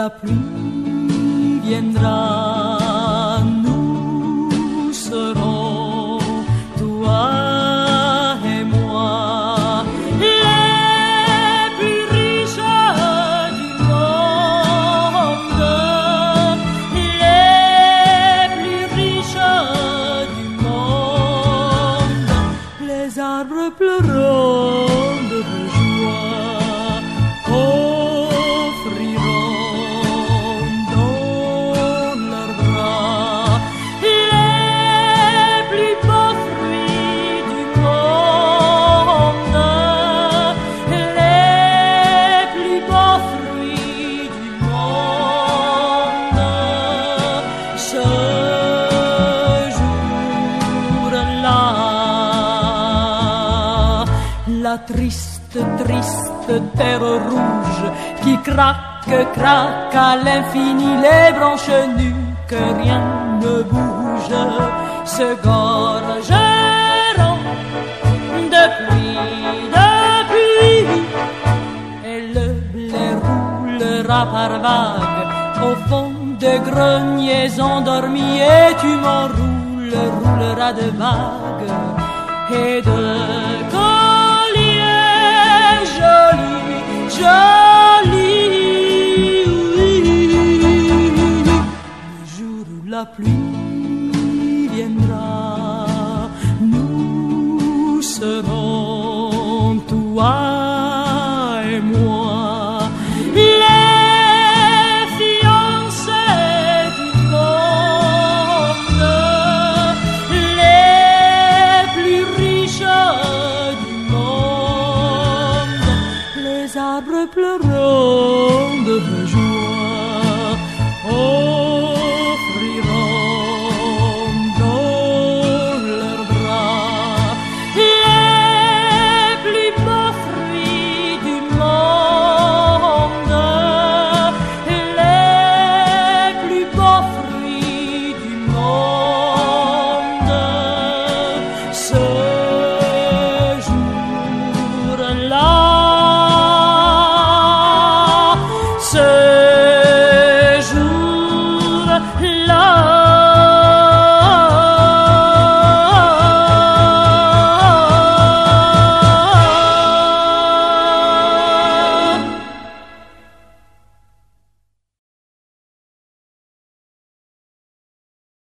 la pluie viendra, nous serons, toi et moi, les plus riches du monde, les plus riches du monde. Les arbres pleureront de joie, offriront dans leurs bras les plus beaux fruits du monde, les plus beaux fruits du monde. Ce jour-là, la triste, triste terre rouge qui craque, craque à l'infini, les branches nues que rien ne bouge, se gorgeront de pluie, de pluie, et le blé roulera par vagues au fond de greniers endormis, et tu m'enrouleras de vagues et de colliers jolis, jolis. Le jour où la pluie viendra, nous serons